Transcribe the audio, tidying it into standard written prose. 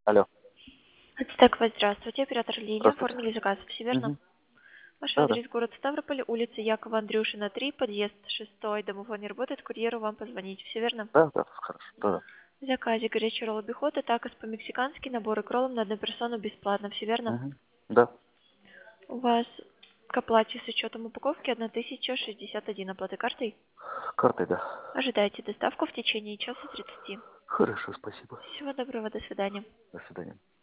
Алло. Так, вот, здравствуйте, оператор Лилия. Здравствуйте. Оформили заказ, все верно? Мгм. Ваш Да, да. адрес город Ставрополь, улица Якова Андрюшина, 3, подъезд 6, домофон не работает, курьеру вам позвонить, все верно? Да, да, хорошо. Да, да. В заказе горячий ролл обихода, такос по-мексикански, набор к роллам на одну персону бесплатно, все верно? Мгм. Да. У вас к оплате с учетом упаковки 1061 оплаты картой. Картой, да. Ожидайте доставку в течение часа 30. Хорошо, спасибо. Всего доброго, до свидания. До свидания.